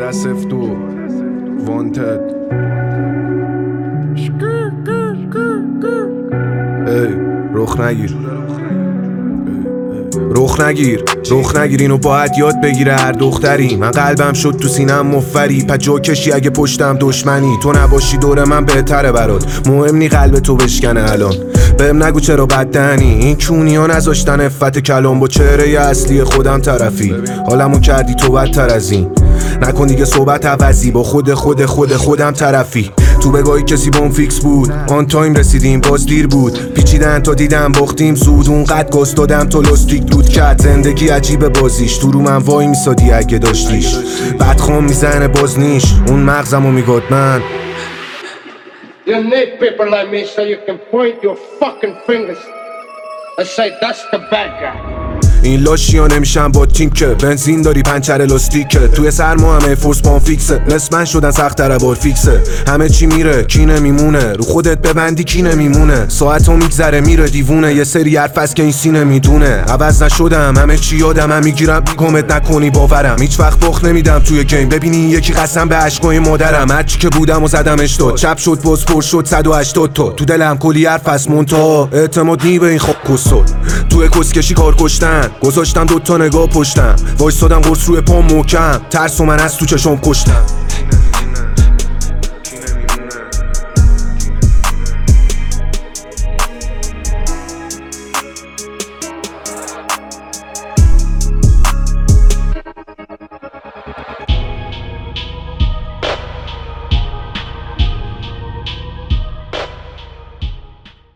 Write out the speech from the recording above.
SF2 Wanted. ای رخ نگیر اینو باید یاد بگیره هر دختری. من قلبم شد تو سینم مفری، پا جا کشی اگه پشتم دشمنی. تو نباشی دور من بهتره برات، مهم نی قلب تو بشکنه الان. بهم نگو چرا بددهنی، این کونی ها نذاشتن افت کلام با چهره اصلی خودم طرفی. حالمو کردی تو بدتر از این، نکن دیگه صحبت عوضی، با خودم طرفی. تو بگاهی کسی بام فیکس بود، آن تایم رسیدیم باز دیر بود. پیچیدن تا دیدم باختیم زود، اونقدر گاز دادم تو لاستیک دود کرد. زندگی عجیب بازیش، تو رو من وای میسادی اگه داشتیش. بدخوام میزنه باز نیش، اون مغزمو میگاد من. You need people like me so you can point your fucking fingers and say that's the bad guy. این لاشی ها نمیشن با تیم که بنزین داری پنچر لاستیکه. توی سرما همه فورس پان فیکسه، نصف من شدن سخت تر بار فیکسه. همه چی میره کی نمیمونه، رو خودت ببندی کی نمیمونه. ساعت ها میگذره میره دیوونه، یه سری حرف هست که این سینه میدونه. عوض نشدم همه چی یادم، هم میگیرم بیگمت نکنی باورم. هیچ وقت باخت نمیدم توی گیم، ببینی یکی قسم به عشقای مادرم. هرچی که بودم و زدمش داد، چپ شد باز پر شد 180 تا. تو دلم کلی حرف هست منتها اعتماد نی به این خواب کسل. توی کسکشی کار کشتن، گذاشتم دوتا نگاه پشتم، وایسادم قرص روی پام محکم. ترس و من از تو چشم کشتم.